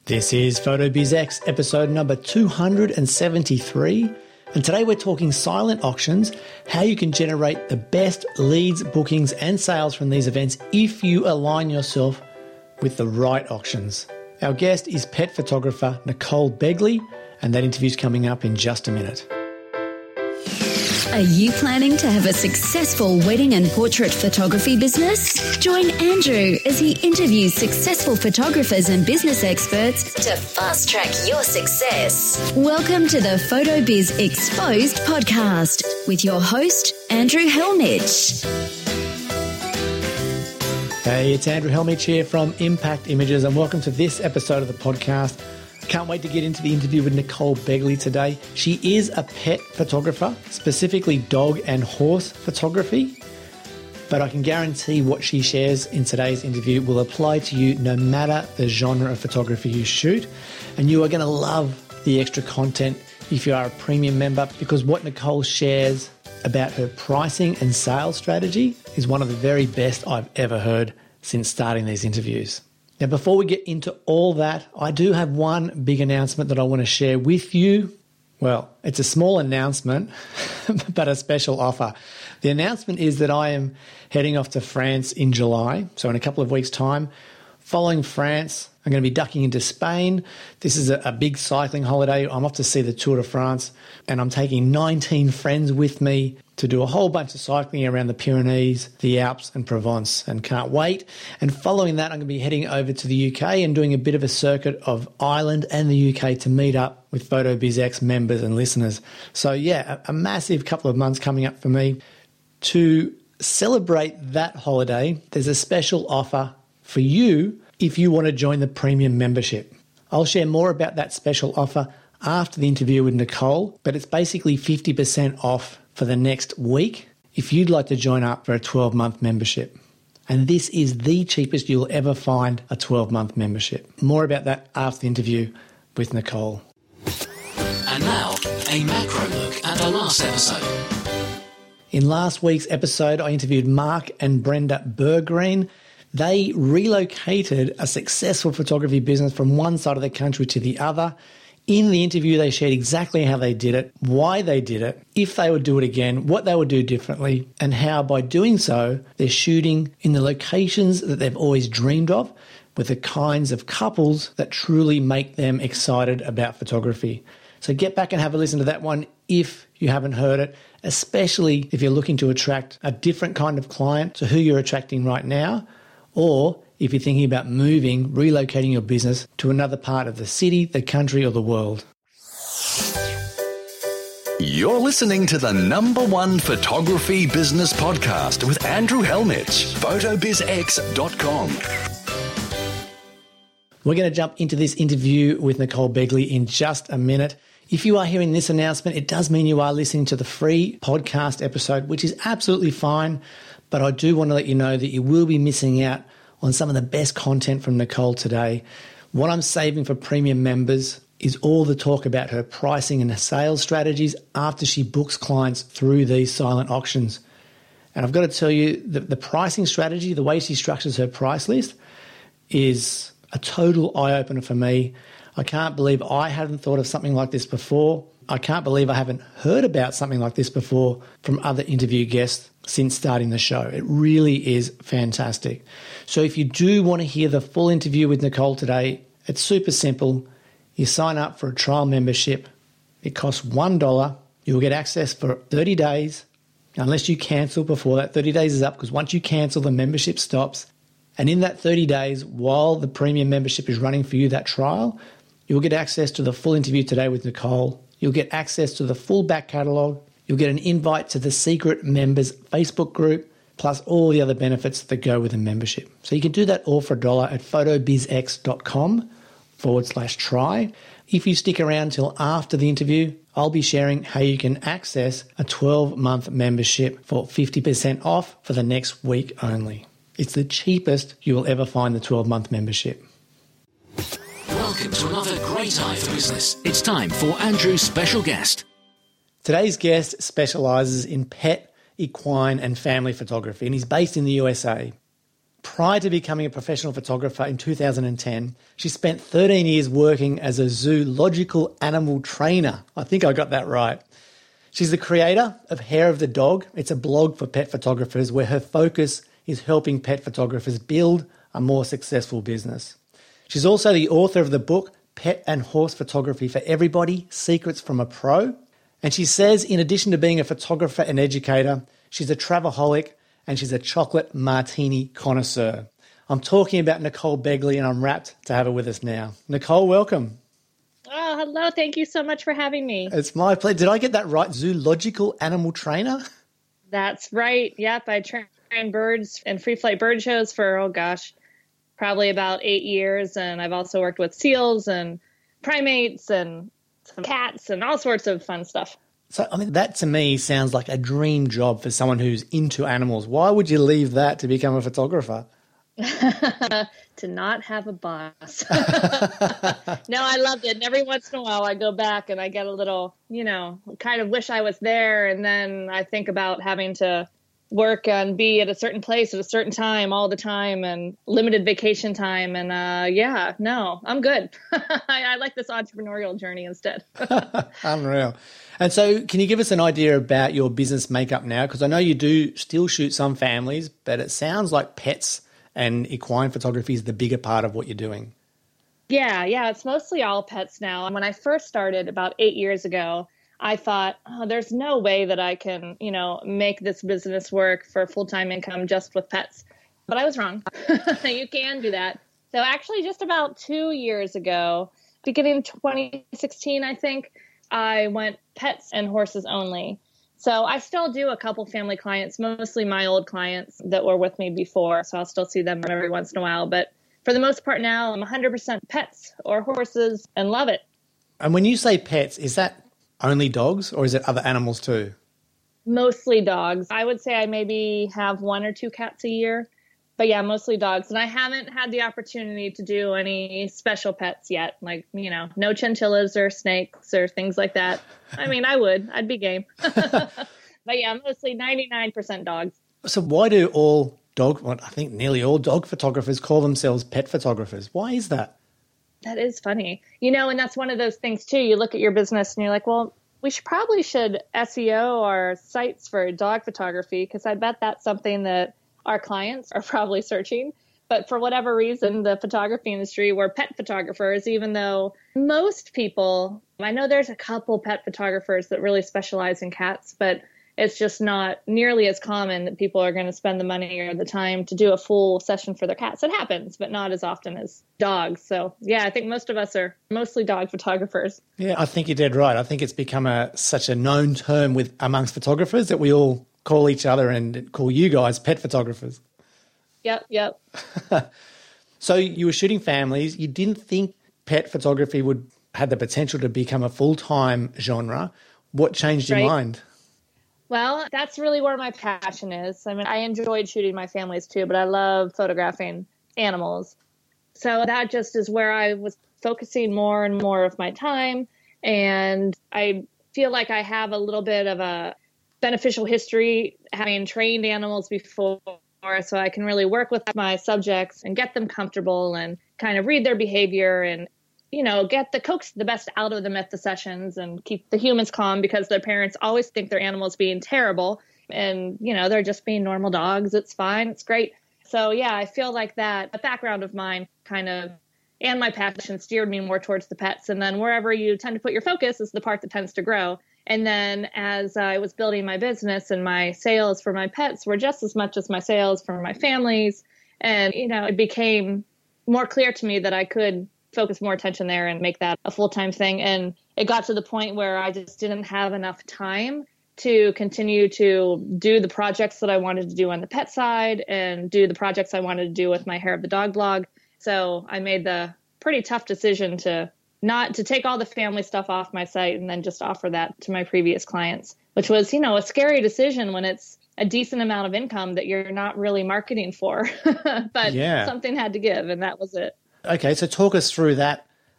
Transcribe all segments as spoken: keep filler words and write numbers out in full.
This is PhotoBizX episode number two hundred seventy-three, and today we're talking silent auctions, how you can generate the best leads, bookings and sales from these events if you align yourself with the right auctions. Our guest is pet photographer Nicole Begley, and that interview's coming up in just a minute. Are you planning to have a successful wedding and portrait photography business? Join Andrew as he interviews successful photographers and business experts to fast track your success. Welcome to the PhotoBiz Exposed podcast with your host, Andrew Hellmich. Hey, it's Andrew Hellmich here from Impact Images, and welcome to this episode of the podcast. Can't wait to get into the interview with Nicole Begley today. She is a pet photographer, specifically dog and horse photography, but I can guarantee what she shares in today's interview will apply to you no matter the genre of photography you shoot, and you are going to love the extra content if you are a premium member, because what Nicole shares about her pricing and sales strategy is one of the very best I've ever heard since starting these interviews. Now, before we get into all that, I do have one big announcement that I want to share with you. Well, it's a small announcement, but a special offer. The announcement is that I am heading off to France in July, so in a couple of weeks' time. Following France, I'm going to be ducking into Spain. This is a, a big cycling holiday. I'm off to see the Tour de France, and I'm taking nineteen friends with me to do a whole bunch of cycling around the Pyrenees, the Alps and Provence, and can't wait. And following that, I'm going to be heading over to the U K and doing a bit of a circuit of Ireland and the U K to meet up with PhotoBizX members and listeners. So yeah, a, a massive couple of months coming up for me. To celebrate that holiday, there's a special offer for you if you want to join the premium membership. I'll share more about that special offer after the interview with Nicole, but it's basically fifty percent off for the next week if you'd like to join up for a twelve-month membership. And this is the cheapest you'll ever find a twelve-month membership. More about that after the interview with Nicole. And now, a macro look at the last episode. In last week's episode, I interviewed Mark and Brenda Burgreen. They relocated a successful photography business from one side of the country to the other. In the interview, they shared exactly how they did it, why they did it, if they would do it again, what they would do differently, and how by doing so, they're shooting in the locations that they've always dreamed of with the kinds of couples that truly make them excited about photography. So get back and have a listen to that one if you haven't heard it, especially if you're looking to attract a different kind of client to who you're attracting right now, or if you're thinking about moving, relocating your business to another part of the city, the country, or the world. You're listening to the number one photography business podcast with Andrew Hellmich, photo biz x dot com. We're going to jump into this interview with Nicole Begley in just a minute. If you are hearing this announcement, it does mean you are listening to the free podcast episode, which is absolutely fine. But I do want to let you know that you will be missing out on some of the best content from Nicole today. What I'm saving for premium members is all the talk about her pricing and her sales strategies after she books clients through these silent auctions. And I've got to tell you that the pricing strategy, the way she structures her price list, is a total eye-opener for me. I can't believe I hadn't thought of something like this before. I can't believe I haven't heard about something like this before from other interview guests since starting the show. It really is fantastic. So if you do want to hear the full interview with Nicole today, it's super simple. You sign up for a trial membership. It costs one dollar. You'll get access for thirty days, unless you cancel before that thirty days is up, because once you cancel, the membership stops. And in that thirty days, while the premium membership is running for you, that trial, you'll get access to the full interview today with Nicole. You'll get access to the full back catalogue. You'll get an invite to the secret members Facebook group, plus all the other benefits that go with a membership. So you can do that all for a dollar at photobizx.com forward slash try. If you stick around till after the interview, I'll be sharing how you can access a twelve-month membership for fifty percent off for the next week only. It's the cheapest you will ever find the twelve-month membership. Welcome to another great eye for business. It's time for Andrew's special guest. Today's guest specialises in pet, equine and family photography, and he's based in the U S A. Prior to becoming a professional photographer in two thousand ten, she spent thirteen years working as a zoological animal trainer. I think I got that right. She's the creator of Hair of the Dog. It's a blog for pet photographers where her focus is helping pet photographers build a more successful business. She's also the author of the book Pet and Horse Photography for Everybody, Secrets from a Pro. And she says, in addition to being a photographer and educator, she's a travelholic and she's a chocolate martini connoisseur. I'm talking about Nicole Begley, and I'm rapt to have her with us now. Nicole, welcome. Oh, hello. Thank you so much for having me. It's my pleasure. Did I get that right? Zoological animal trainer? That's right. Yep. I train birds and free flight bird shows for, oh gosh, probably about eight years. And I've also worked with seals and primates and some cats and all sorts of fun stuff. So, I mean, that to me sounds like a dream job for someone who's into animals. Why would you leave that to become a photographer? To not have a boss. No, I loved it. And every once in a while I go back and I get a little, you know, kind of wish I was there. And then I think about having to work and be at a certain place at a certain time all the time and limited vacation time. And uh, yeah, no, I'm good. I, I like this entrepreneurial journey instead. Unreal. And so can you give us an idea about your business makeup now? Because I know you do still shoot some families, but it sounds like pets and equine photography is the bigger part of what you're doing. Yeah, yeah, it's mostly all pets now. And when I first started about eight years ago, I thought, oh, there's no way that I can, you know, make this business work for full-time income just with pets. But I was wrong. You can do that. So actually just about two years ago, beginning twenty sixteen, I think, I went pets and horses only. So I still do a couple family clients, mostly my old clients that were with me before. So I'll still see them every once in a while. But for the most part now, I'm one hundred percent pets or horses and love it. And when you say pets, is that only dogs or is it other animals too? Mostly dogs. I would say I maybe have one or two cats a year. But yeah, mostly dogs. And I haven't had the opportunity to do any special pets yet. Like, you know, no chinchillas or snakes or things like that. I mean, I would. I'd be game. But yeah, mostly ninety-nine percent dogs. So why do all dog, well, I think nearly all dog photographers call themselves pet photographers? Why is that? That is funny. You know, and that's one of those things too. You look at your business and you're like, well, we should probably should S E O our sites for dog photography, because I bet that's something that our clients are probably searching. But for whatever reason, the photography industry, we're pet photographers, even though most people, I know there's a couple pet photographers that really specialize in cats, but it's just not nearly as common that people are going to spend the money or the time to do a full session for their cats. It happens, but not as often as dogs. So yeah, I think most of us are mostly dog photographers. Yeah, I think you're dead right. I think it's become a such a known term with amongst photographers that we all call each other and call you guys pet photographers. Yep, yep. So you were shooting families. You didn't think pet photography would have the potential to become a full-time genre. What changed your Right. mind? Well, that's really where my passion is. I mean, I enjoyed shooting my families too, but I love photographing animals. So that just is where I was focusing more and more of my time. And I feel like I have a little bit of a beneficial history having trained animals before, so I can really work with my subjects and get them comfortable and kind of read their behavior and, you know, get the coax the best out of them at the sessions and keep the humans calm, because their parents always think their animal's being terrible and, you know, they're just being normal dogs. It's fine. It's great. So yeah, I feel like that a background of mine kind of, and my passion steered me more towards the pets. And then wherever you tend to put your focus is the part that tends to grow. And then as I was building my business and my sales for my pets were just as much as my sales for my families. And, you know, it became more clear to me that I could focus more attention there and make that a full-time thing. And it got to the point where I just didn't have enough time to continue to do the projects that I wanted to do on the pet side and do the projects I wanted to do with my Hair of the Dog blog. So I made the pretty tough decision to not to take all the family stuff off my site and then just offer that to my previous clients, which was, you know, a scary decision when it's a decent amount of income that you're not really marketing for. But Yeah. something had to give, and that was it. Okay, so talk us through that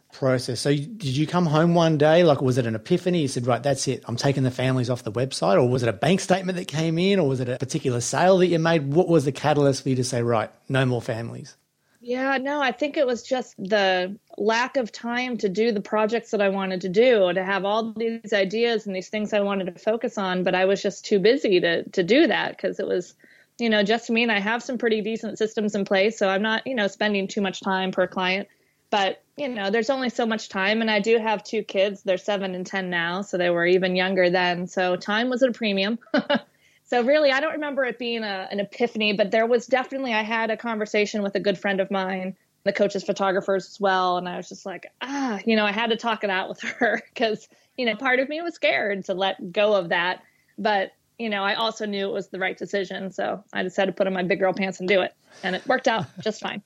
process. So did you come home one day, like was it an epiphany? You said, right, that's it, I'm taking the families off the website? Or was it a bank statement that came in? Or was it a particular sale that you made? What was the catalyst for you to say, right, no more families? Yeah, no, I think it was just the lack of time to do the projects that I wanted to do, to have all these ideas and these things I wanted to focus on, but I was just too busy to to do that because it was, you know, just me, and I have some pretty decent systems in place, so I'm not, you know, spending too much time per client. But, you know, there's only so much time, and I do have two kids. They're seven and ten now, so they were even younger then. So time was at a premium. So really, I don't remember it being a, an epiphany, but there was definitely, I had a conversation with a good friend of mine, the coach's photographers as well. And I was just like, ah, you know, I had to talk it out with her because, you know, part of me was scared to let go of that. But, you know, I also knew it was the right decision. So I decided to put on my big girl pants and do it. And it worked out just fine.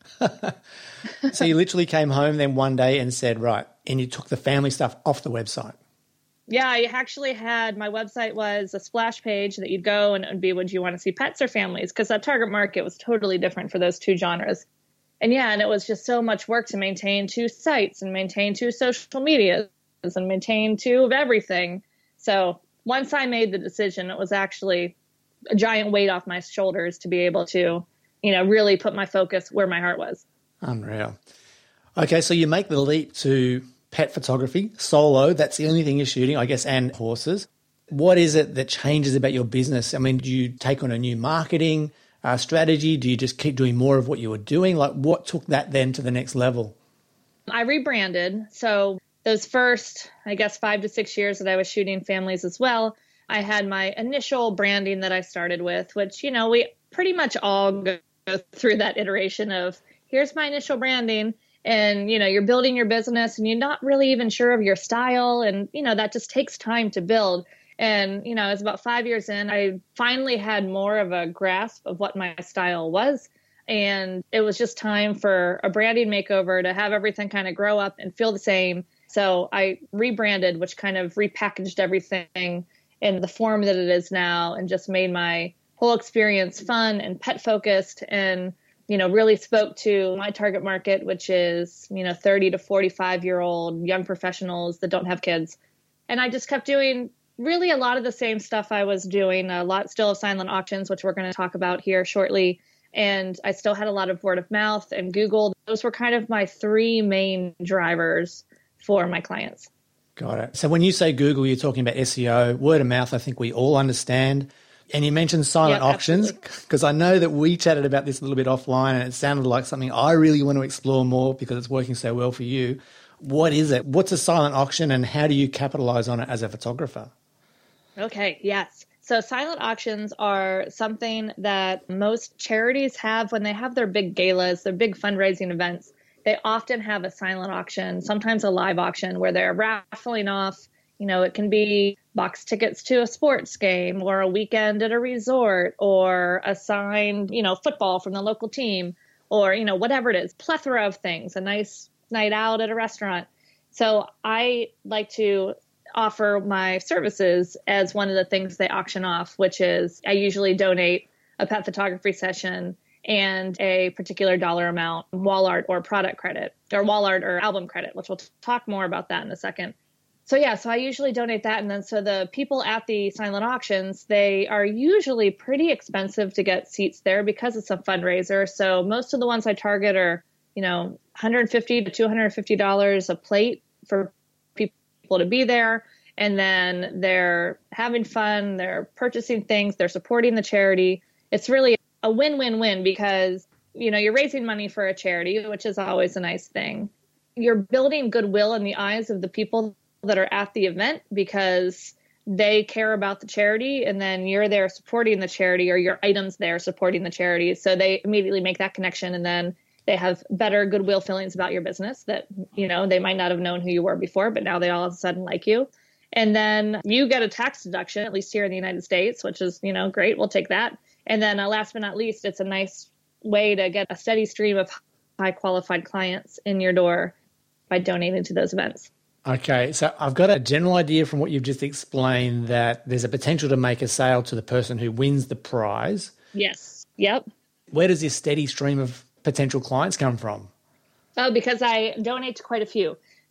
So you literally came home then one day and said, right, and you took the family stuff off the website. Yeah, I actually had, my website was a splash page that you'd go and it would be, would you want to see pets or families? Because that target market was totally different for those two genres. And yeah, and it was just so much work to maintain two sites and maintain two social medias and maintain two of everything. So once I made the decision, it was actually a giant weight off my shoulders to be able to, you know, really put my focus where my heart was. Unreal. Okay, so you make the leap to pet photography, solo, that's the only thing you're shooting, I guess, and horses. What is it that changes about your business? I mean, do you take on a new marketing uh, strategy? Do you just keep doing more of what you were doing? Like, what took that then to the next level? I rebranded. So those first, I guess, five to six years that I was shooting families as well, I had my initial branding that I started with, which, you know, we pretty much all go through that iteration of, here's my initial branding. And, you know, you're building your business and you're not really even sure of your style. And, you know, that just takes time to build. And, you know, it's about five years in, I finally had more of a grasp of what my style was. And it was just time for a branding makeover to have everything kind of grow up and feel the same. So I rebranded, which kind of repackaged everything in the form that it is now and just made my whole experience fun and pet focused and, you know, really spoke to my target market, which is, you know, thirty to forty-five year old young professionals that don't have kids. And I just kept doing really a lot of the same stuff I was doing, a lot still of silent auctions, which we're going to talk about here shortly. And I still had a lot of word of mouth and Google. Those were kind of my three main drivers for my clients. Got it. So when you say Google, you're talking about S E O, word of mouth, I think we all understand. And you mentioned silent Yep, auctions, because I know that we chatted about this a little bit offline and it sounded like something I really want to explore more because it's working so well for you. What is it? What's a silent auction and how do you capitalize on it as a photographer? Okay, yes. So silent auctions are something that most charities have when they have their big galas, their big fundraising events. They often have a silent auction, sometimes a live auction where they're raffling off. You know, it can be box tickets to a sports game or a weekend at a resort or a signed, you know, football from the local team or, you know, whatever it is, plethora of things, a nice night out at a restaurant. So I like to offer my services as one of the things they auction off, which is I usually donate a pet photography session and a particular dollar amount, wall art or product credit or wall art or album credit, which we'll talk more about that in a second. So yeah, so I usually donate that. And then so the people at the silent auctions, they are usually pretty expensive to get seats there because it's a fundraiser. So most of the ones I target are, you know, one hundred fifty dollars to two hundred fifty dollars a plate for people to be there. And then they're having fun, they're purchasing things, they're supporting the charity. It's really a win-win-win because, you know, you're raising money for a charity, which is always a nice thing. You're building goodwill in the eyes of the people that are at the event because they care about the charity and then you're there supporting the charity or your items there supporting the charity. So they immediately make that connection and then they have better goodwill feelings about your business that, you know, they might not have known who you were before, but now they all of a sudden like you. And then you get a tax deduction, at least here in the United States, which is, you know, great. We'll take that. And then uh, last but not least, it's a nice way to get a steady stream of high qualified clients in your door by donating to those events. Okay, so I've got a general idea from what you've just explained that there's a potential to make a sale to the person who wins the prize. Yes. Yep. Where does this steady stream of potential clients come from? Oh, because I donate to quite a few.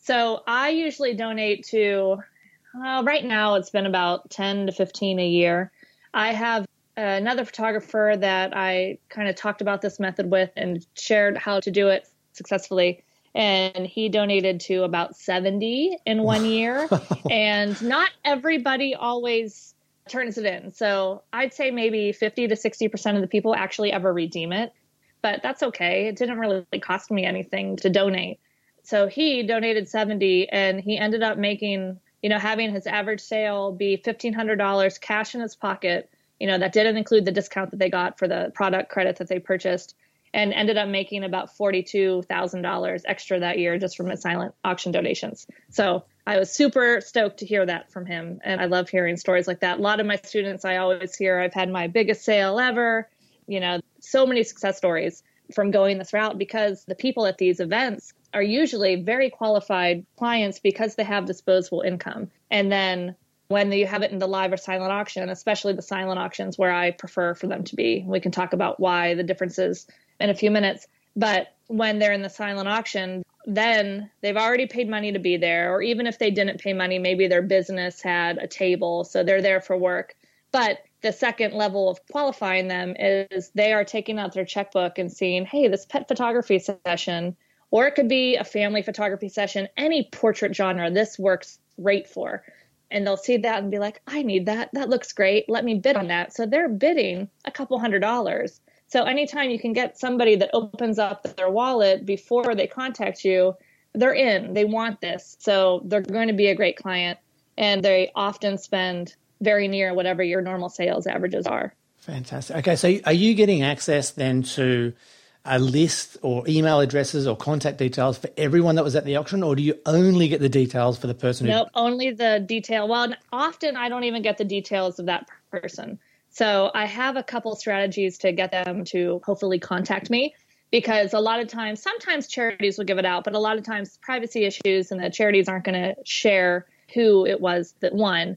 So I usually donate to, uh, right now it's been about ten to fifteen a year. I have another photographer that I kind of talked about this method with and shared how to do it successfully. And he donated to about seventy in one year. And not everybody always turns it in. So I'd say maybe fifty to sixty percent of the people actually ever redeem it. But that's okay. It didn't really cost me anything to donate. So he donated seventy, and he ended up making, you know, having his average sale be fifteen hundred dollars cash in his pocket. You know, that didn't include the discount that they got for the product credit that they purchased, and ended up making about forty-two thousand dollars extra that year just from his silent auction donations. So I was super stoked to hear that from him. And I love hearing stories like that. A lot of my students, I always hear, I've had my biggest sale ever. You know, so many success stories from going this route, because the people at these events are usually very qualified clients because they have disposable income. And then when you have it in the live or silent auction, especially the silent auctions where I prefer for them to be, we can talk about why the differences in a few minutes. But when they're in the silent auction, then they've already paid money to be there. Or even if they didn't pay money, maybe their business had a table, so they're there for work. But the second level of qualifying them is they are taking out their checkbook and seeing, hey, this pet photography session, or it could be a family photography session, any portrait genre, this works great for. And they'll see that and be like, I need that. That looks great. Let me bid on that. So they're bidding a couple hundred dollars. So anytime you can get somebody that opens up their wallet before they contact you, they're in. They want this. So they're going to be a great client. And they often spend very near whatever your normal sales averages are. Fantastic. Okay, so are you getting access then to a list or email addresses or contact details for everyone that was at the auction, or do you only get the details for the person who... Nope, only the detail. Well, often I don't even get the details of that person. So I have a couple strategies to get them to hopefully contact me, because a lot of times, sometimes charities will give it out, but a lot of times privacy issues and the charities aren't going to share who it was that won.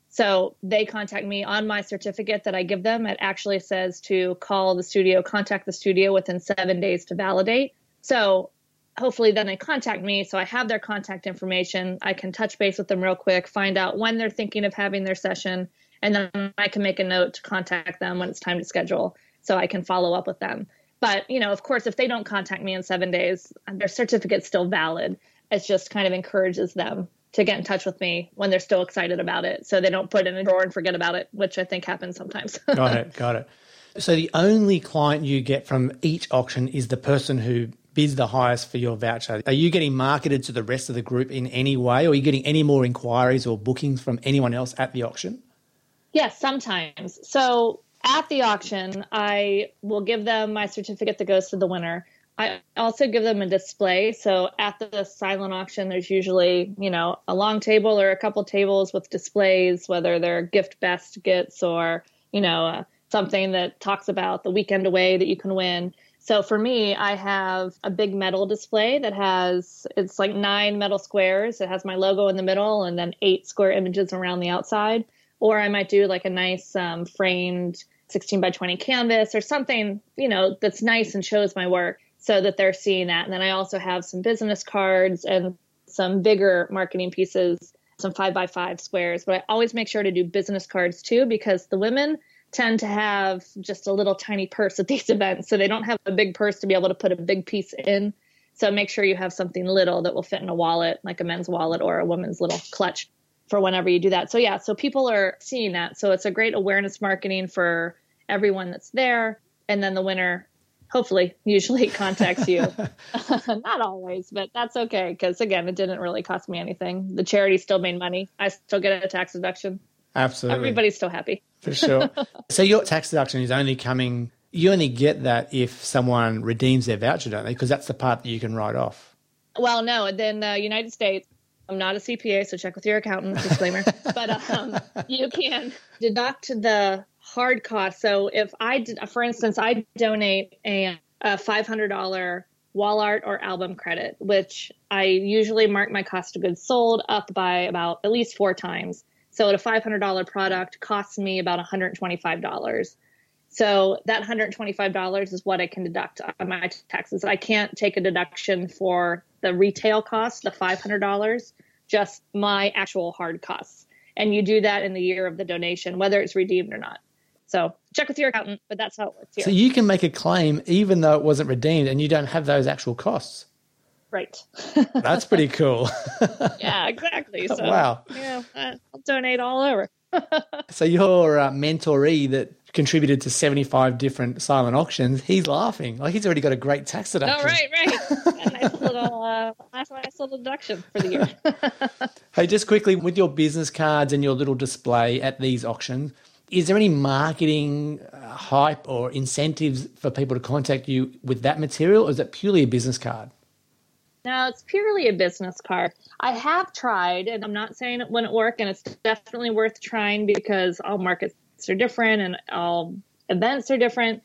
So they contact me on my certificate that I give them. It actually says to call the studio, contact the studio within seven days to validate. So hopefully then they contact me. So I have their contact information. I can touch base with them real quick, find out when they're thinking of having their session, and then I can make a note to contact them when it's time to schedule so I can follow up with them. But, you know, of course, if they don't contact me in seven days, their certificate's still valid. It just kind of encourages them to get in touch with me when they're still excited about it, so they don't put it in a drawer and forget about it, which I think happens sometimes. Got it, got it. So the only client you get from each auction is the person who bids the highest for your voucher. Are you getting marketed to the rest of the group in any way, or are you getting any more inquiries or bookings from anyone else at the auction? Yes, sometimes. So at the auction, I will give them my certificate that goes to the winner. I also give them a display. So at the silent auction, there's usually, you know, a long table or a couple tables with displays, whether they're gift baskets or, you know, uh, something that talks about the weekend away that you can win. So for me, I have a big metal display that has, it's like nine metal squares. It has my logo in the middle and then eight square images around the outside. Or I might do like a nice um, framed sixteen by twenty canvas or something, you know, that's nice and shows my work, so that they're seeing that. And then I also have some business cards and some bigger marketing pieces, some five by five squares. But I always make sure to do business cards too, because the women tend to have just a little tiny purse at these events. So they don't have a big purse to be able to put a big piece in. So make sure you have something little that will fit in a wallet, like a men's wallet or a woman's little clutch for whenever you do that. So yeah, so people are seeing that. So it's a great awareness marketing for everyone that's there. And then the winner hopefully usually contacts you. Not always, but that's okay. Because again, it didn't really cost me anything. The charity still made money. I still get a tax deduction. Absolutely. Everybody's still happy. For sure. So your tax deduction is only coming, you only get that if someone redeems their voucher, don't they? Because that's the part that you can write off. Well, no, in the United States, I'm not a C P A, so check with your accountant, disclaimer. But um, you can deduct the hard cost. So if I, did, for instance, I donate a, a five hundred dollars wall art or album credit, which I usually mark my cost of goods sold up by about at least four times. So a five hundred dollars product costs me about one hundred twenty-five dollars. So that one hundred twenty-five dollars is what I can deduct on my taxes. I can't take a deduction for the retail cost, the five hundred dollars, just my actual hard costs. And you do that in the year of the donation, whether it's redeemed or not. So check with your accountant, but that's how it works here. So you can make a claim even though it wasn't redeemed and you don't have those actual costs. Right. That's pretty cool. Yeah, exactly. So, wow. Yeah, I'll donate all over. So your uh, mentoree that contributed to seventy-five different silent auctions, he's laughing. Like he's already got a great tax deduction. Oh, right, right. A nice little, uh, nice, nice little deduction for the year. Hey, just quickly, with your business cards and your little display at these auctions, is there any marketing uh, hype or incentives for people to contact you with that material, or is it purely a business card? No, it's purely a business card. I have tried, and I'm not saying it wouldn't work, and it's definitely worth trying because all markets are different and all events are different.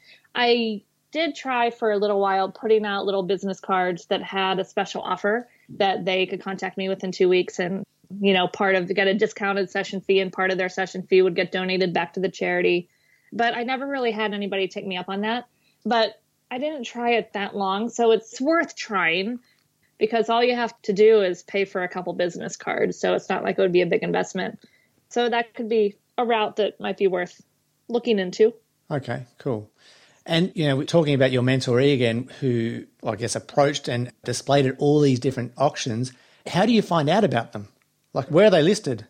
I did try for a little while putting out little business cards that had a special offer that they could contact me within two weeks and, you know, part of, get a discounted session fee, and part of their session fee would get donated back to the charity. But I never really had anybody take me up on that. But I didn't try it that long, so it's worth trying, because all you have to do is pay for a couple business cards. So it's not like it would be a big investment. So that could be a route that might be worth looking into. Okay, cool. And, you know, we're talking about your mentoree again, who, I guess, approached and displayed at all these different auctions. How do you find out about them? Like, where are they listed?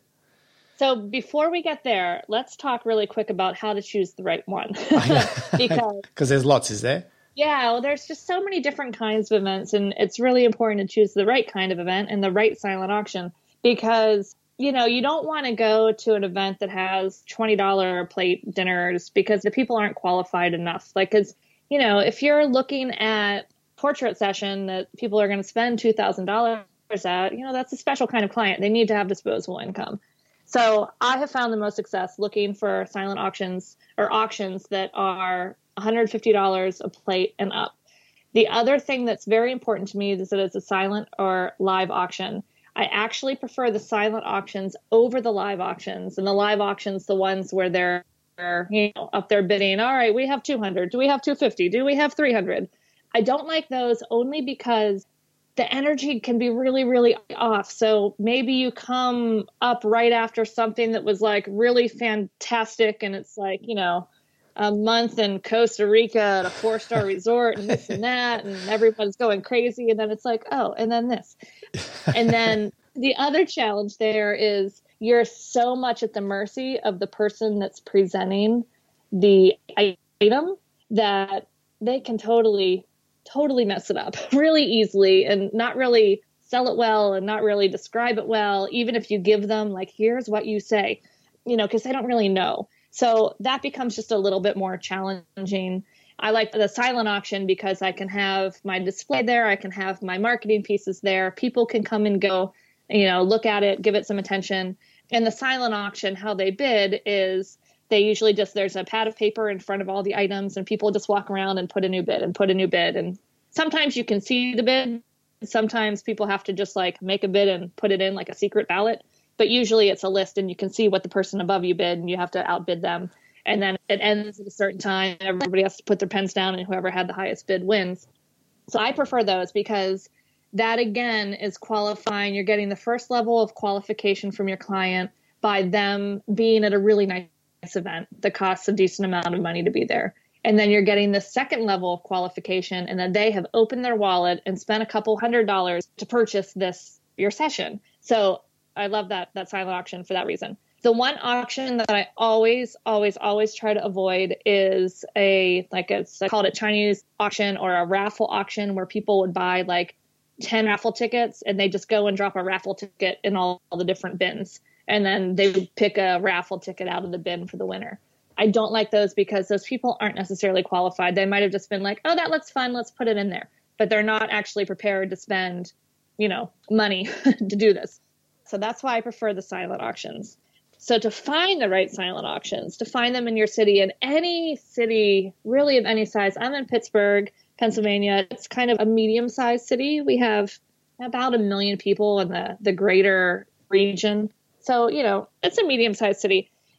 So before we get there, let's talk really quick about how to choose the right one. Because Because there's lots, is there? Yeah, well, there's just so many different kinds of events, and it's really important to choose the right kind of event and the right silent auction, because, you know, you don't want to go to an event that has twenty dollars plate dinners because the people aren't qualified enough. Like, because, you know, if you're looking at portrait session that people are going to spend two thousand dollars at, you know, that's a special kind of client. They need to have disposable income. So I have found the most success looking for silent auctions or auctions that are one hundred fifty dollars a plate and up. The other thing that's very important to me is that it's a silent or live auction. I actually prefer the silent auctions over the live auctions. And the live auctions, the ones where they're, you know, up there bidding, all right, we have two hundred. Do we have two hundred fifty? Do we have three hundred? I don't like those only because the energy can be really, really off. So maybe you come up right after something that was like really fantastic, and it's like, you know, a month in Costa Rica at a four-star resort and this and that, and everyone's going crazy. And then it's like, oh, and then this. And then the other challenge there is you're so much at the mercy of the person that's presenting the item that they can totally, totally mess it up really easily and not really sell it well and not really describe it well, even if you give them like, here's what you say, you know, because they don't really know. So that becomes just a little bit more challenging. I like the silent auction because I can have my display there. I can have my marketing pieces there. People can come and go, you know, look at it, give it some attention. And the silent auction, how they bid is they usually just, there's a pad of paper in front of all the items and people just walk around and put a new bid and put a new bid. And sometimes you can see the bid. Sometimes people have to just like make a bid and put it in like a secret ballot. But usually it's a list and you can see what the person above you bid and you have to outbid them. And then it ends at a certain time. Everybody has to put their pens down and whoever had the highest bid wins. So I prefer those because that, again, is qualifying. You're getting the first level of qualification from your client by them being at a really nice event that costs a decent amount of money to be there. And then you're getting the second level of qualification and then they have opened their wallet and spent a couple hundred dollars to purchase this, your session. So I love that, that silent auction for that reason. The one auction that I always, always, always try to avoid is a, like it's, I call it a Chinese auction or a raffle auction where people would buy like ten raffle tickets and they just go and drop a raffle ticket in all, all the different bins. And then they would pick a raffle ticket out of the bin for the winner. I don't like those because those people aren't necessarily qualified. They might have just been like, oh, that looks fun, let's put it in there. But they're not actually prepared to spend, you know, money to do this. So that's why I prefer the silent auctions. So to find the right silent auctions, to find them in your city, in any city really of any size. I'm in Pittsburgh, Pennsylvania. It's kind of a medium-sized city. We have about a million people in the, the greater region. So, you know, it's a medium-sized city.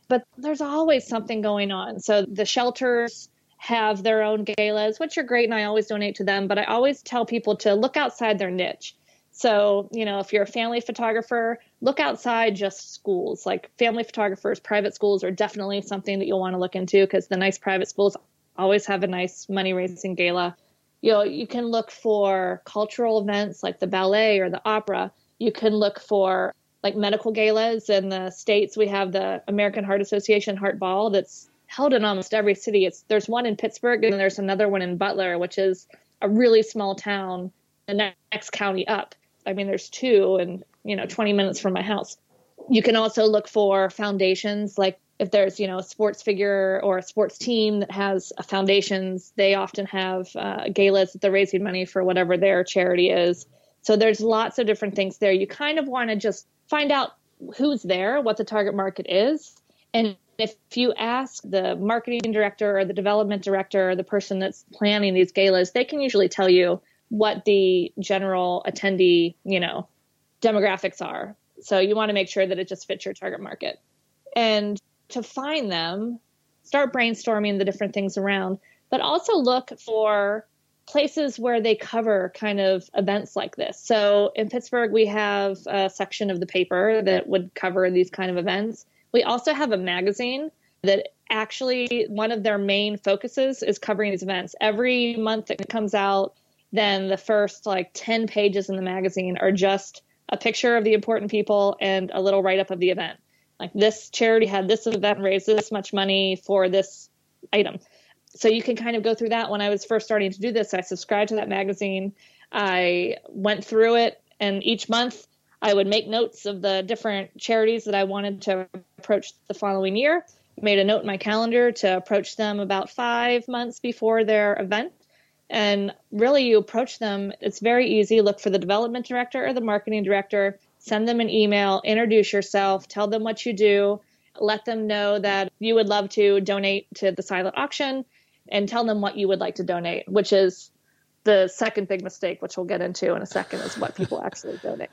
But there's always something going on. So the shelters have their own galas, which are great, and I always donate to them. But I always tell people to look outside their niche. So, you know, if you're a family photographer, look outside just schools. Like family photographers, private schools are definitely something that you'll want to look into, because the nice private schools always have a nice money-raising gala. You know, you can look for cultural events like the ballet or the opera. You can look for like medical galas. In the States, we have the American Heart Association Heart Ball that's held in almost every city. It's there's one in Pittsburgh, and there's another one in Butler, which is a really small town, the next county up. I mean, there's two, and, you know, twenty minutes from my house. You can also look for foundations, like if there's, you know, a sports figure or a sports team that has a foundations, they often have uh, galas that they're raising money for whatever their charity is. So there's lots of different things there. You kind of want to just find out who's there, what the target market is. And if you ask the marketing director or the development director or the person that's planning these galas, they can usually tell you what the general attendee, you know, demographics are. So you want to make sure that it just fits your target market. And to find them, start brainstorming the different things around, but also look for places where they cover kind of events like this. So in Pittsburgh, we have a section of the paper that would cover these kind of events. We also have a magazine that actually one of their main focuses is covering these events. Every month it comes out, then the first like ten pages in the magazine are just a picture of the important people and a little write-up of the event. Like, this charity had this event and raised this much money for this item. So you can kind of go through that. When I was first starting to do this, I subscribed to that magazine. I went through it, and each month I would make notes of the different charities that I wanted to approach the following year, made a note in my calendar to approach them about five months before their event. And really, you approach them, it's very easy. Look for the development director or the marketing director, send them an email, introduce yourself, tell them what you do, let them know that you would love to donate to the silent auction, and tell them what you would like to donate, which is the second big mistake, which we'll get into in a second, is what people actually donate.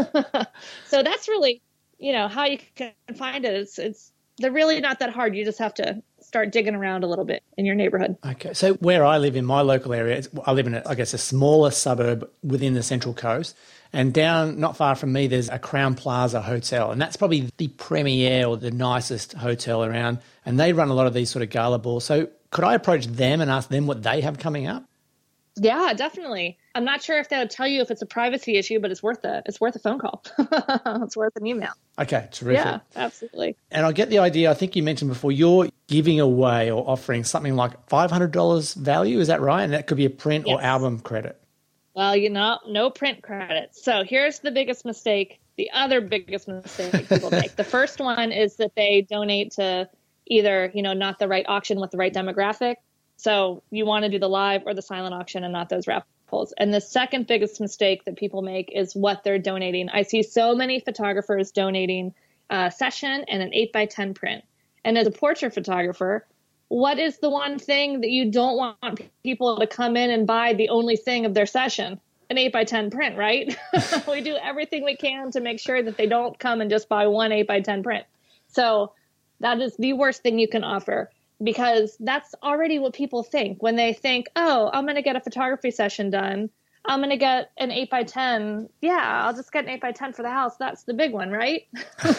So that's really, you know, how you can find it. It's, it's, they're really not that hard. You just have to start digging around a little bit in your neighborhood. Okay. So where I live in my local area, it's, I live in, a, I guess, a smaller suburb within the Central Coast. And down not far from me, there's a Crown Plaza hotel. And that's probably the premier or the nicest hotel around. And they run a lot of these sort of gala balls. So could I approach them and ask them what they have coming up? Yeah, definitely. I'm not sure if they would tell you if it's a privacy issue, but it's worth it. It's worth a phone call. It's worth an email. Okay, terrific. Yeah, absolutely. And I get the idea. I think you mentioned before, you're giving away or offering something like five hundred dollars value. Is that right? And that could be a print yes. or album credit. Well, you know, no print credits. So here's the biggest mistake. The other biggest mistake people make. The first one is that they donate to either, you know, not the right auction with the right demographic. So you want to do the live or the silent auction and not those raffles. And the second biggest mistake that people make is what they're donating. I see so many photographers donating a session and an eight by ten print. And as a portrait photographer, what is the one thing that you don't want people to come in and buy the only thing of their session? An eight by ten print, right? We do everything we can to make sure that they don't come and just buy one eight by ten print. So that is the worst thing you can offer, because that's already what people think when they think, oh, I'm going to get a photography session done. I'm going to get an eight by ten. Yeah, I'll just get an eight by ten for the house. That's the big one, right?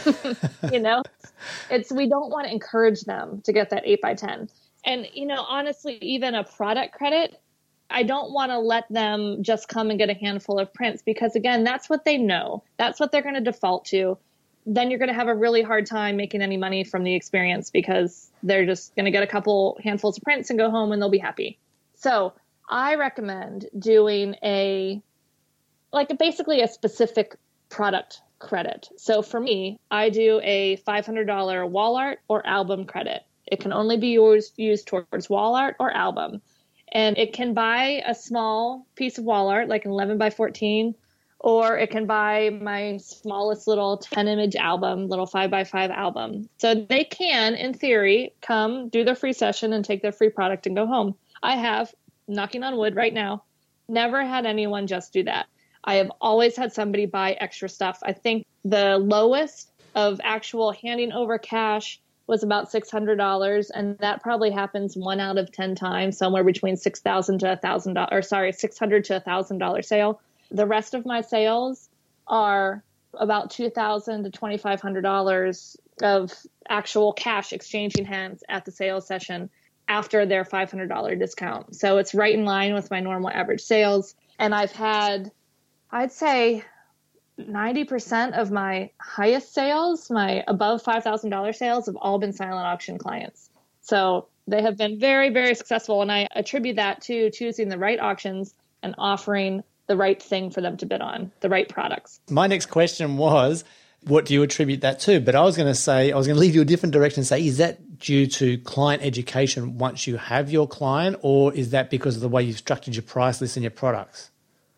You know, it's, we don't want to encourage them to get that eight by ten. And, you know, honestly, even a product credit, I don't want to let them just come and get a handful of prints, because again, that's what they know. That's what they're going to default to. Then you're going to have a really hard time making any money from the experience, because they're just going to get a couple handfuls of prints and go home and they'll be happy. So I recommend doing a, like a, basically a specific product credit. So for me, I do a five hundred dollars wall art or album credit. It can only be used, used towards wall art or album. And it can buy a small piece of wall art, like an eleven by fourteen, or it can buy my smallest little ten image album, little five by five album. So they can, in theory, come do their free session and take their free product and go home. I have, knocking on wood right now, never had anyone just do that. I have always had somebody buy extra stuff. I think the lowest of actual handing over cash was about six hundred dollars. And that probably happens one out of ten times, somewhere between six thousand dollars to one thousand dollars, or sorry, six hundred dollars to one thousand dollars sale. The rest of my sales are about two thousand dollars to twenty-five hundred dollars of actual cash exchanging hands at the sales session after their five hundred dollars discount. So it's right in line with my normal average sales. And I've had, I'd say, ninety percent of my highest sales, my above five thousand dollars sales, have all been silent auction clients. So they have been very, very successful. And I attribute that to choosing the right auctions and offering the right thing for them to bid on, the right products. My next question was, what do you attribute that to? But I was going to say, I was going to lead you a different direction and say, is that due to client education once you have your client, or is that because of the way you've structured your price list and your products?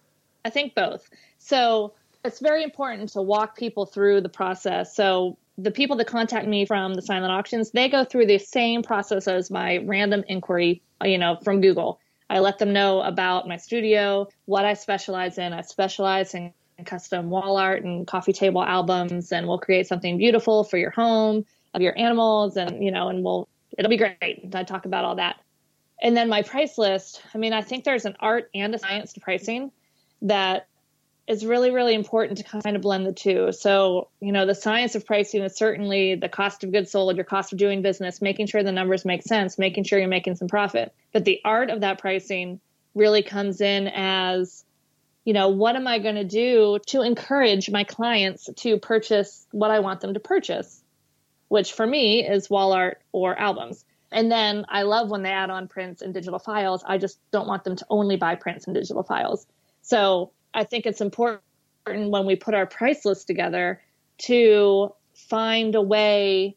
I think both. So it's very important to walk people through the process. So the people that contact me from the silent auctions, they go through the same process as my random inquiry, you know, from Google. I let them know about my studio, what I specialize in. I specialize in custom wall art and coffee table albums, and we'll create something beautiful for your home, of your animals, and, you know, and we'll, it'll be great. I talk about all that. And then my price list, I mean, I think there's an art and a science to pricing that is really, really important to kind of blend the two. So, you know, the science of pricing is certainly the cost of goods sold, your cost of doing business, making sure the numbers make sense, making sure you're making some profit. But the art of that pricing really comes in as, you know, what am I going to do to encourage my clients to purchase what I want them to purchase, which for me is wall art or albums. And then I love when they add on prints and digital files. I just don't want them to only buy prints and digital files. So I think it's important when we put our price list together to find a way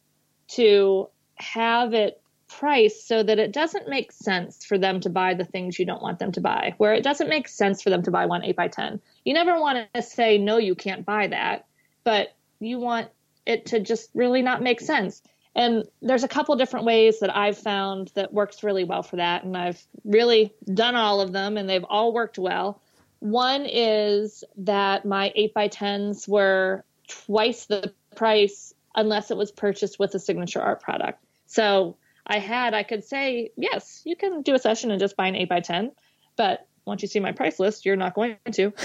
to have it priced so that it doesn't make sense for them to buy the things you don't want them to buy, where it doesn't make sense for them to buy one eight by ten. You never want to say, no, you can't buy that, but you want it to just really not make sense. And there's a couple different ways that I've found that works really well for that. And I've really done all of them and they've all worked well. One is that my eight by tens were twice the price unless it was purchased with a signature art product. So I had, I could say, yes, you can do a session and just buy an eight by ten, but once you see my price list, you're not going to.